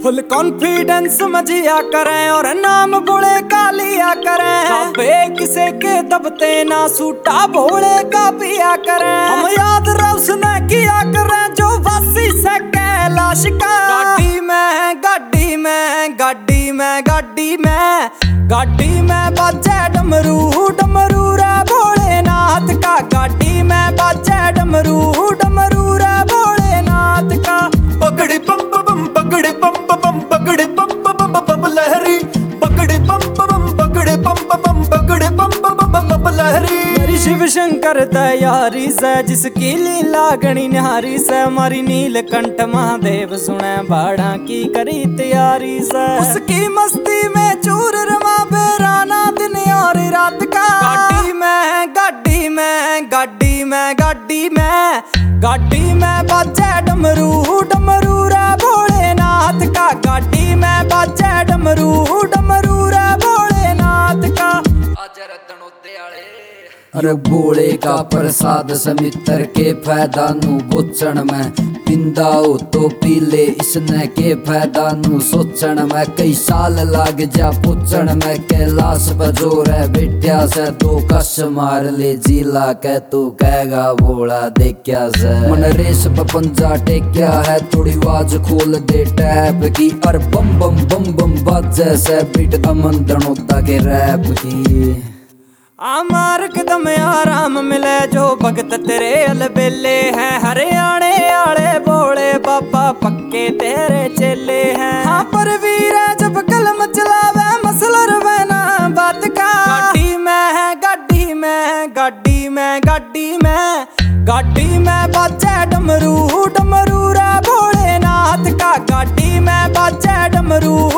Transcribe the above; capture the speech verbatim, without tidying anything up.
Full confidence में जिया करें और नाम बोले का लिया करें। काबे किसे के दबते ना सूटा भोले का पिया करें। हम याद उसने किया करें जो वासी से कैलाश का। गाड़ी में गाड़ी में गाड़ी में गाड़ी में गाड़ी में बाजे डमरू डमरू रे भोलेनाथ का। गाड़ी में बाजे डमरू डमरू रे भोलेनाथ का। पगड़ी पम पम पगड़ी पम पम पगड़ी पम पम पम लहरी। पगड़ी पम पम पगड़ी पम पम पगड़ी पम पम लहरी। मेरी शिव शंकर तैयारी से जिसकी लीला गणी निहारी से। हमारी नीलकंठ महादेव सुने बाड़ा की करी तैयारी से। उसकी मस्ती में चूर रमा बेराना दिन और रात का। गाड़ी में गाड़ी में गाड़ी में गाड़ी में गाड़ी में बाजे डमरू डमरू रे भोलेनाथ का। गाड़ी में बाजे डमरू डमरू रे भोलेनाथ का। अरे भोले का प्रसाद समित्र के फायदा नु बोचण में। पिंदा हो तो पीले इसने के फायदा नु सोचण में। कई साल लाग जा पुछण में कैलाश बजोर है बेटिया से। तो कस मार ले जिला कह तू कहेगा भोला देखया से। मन रेस पंजा टेक्या है थोड़ी आवाज खोल दे टैप की। और बम बम बम बम बाजे से बीट अमन दनोता के रैप की। आमार कदम आराम मिले जो भगत तेरे अलबेले हैं। हरियाणे आले बोले बाबा पक्के तेरे चेले हैं। हाँ पर वीर जब कलम चलावे मसलर में ना बात का। गाड़ी में गाड़ी में गाड़ी में गाड़ी में गाड़ी में बाजे डमरू डमरू रे भोलेनाथ का। गाड़ी में बाजे डमरू